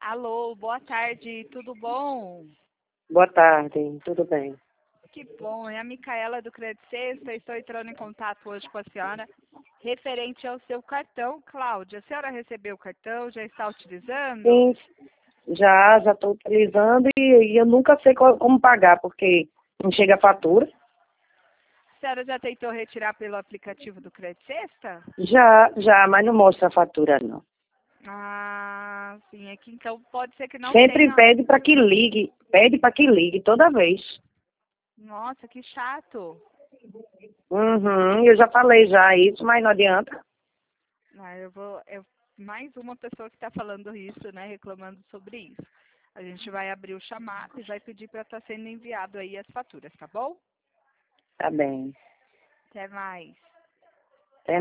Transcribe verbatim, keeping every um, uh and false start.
Alô, boa tarde, tudo bom? Boa tarde, tudo bem? Que bom, é a Micaela do Credit Sexta, estou entrando em contato hoje com a senhora referente ao seu cartão. Cláudia, a senhora recebeu o cartão, já está utilizando? Sim, já já estou utilizando e, e eu nunca sei qual- como pagar, porque não chega a fatura. A senhora já tentou retirar pelo aplicativo do Credit Sexta? Já, já, mas não mostra a fatura, não. Ah, sim, é que então pode ser que não Sempre tenha. pede para que ligue, pede para que ligue toda vez. Nossa, que chato. Uhum, eu já falei já isso, mas não adianta. Ah, eu vou. Eu, mais uma pessoa que está falando isso, né? Reclamando sobre isso. A gente vai abrir o chamado e vai pedir para estar sendo enviado aí as faturas, tá bom? Tá bem. Até mais.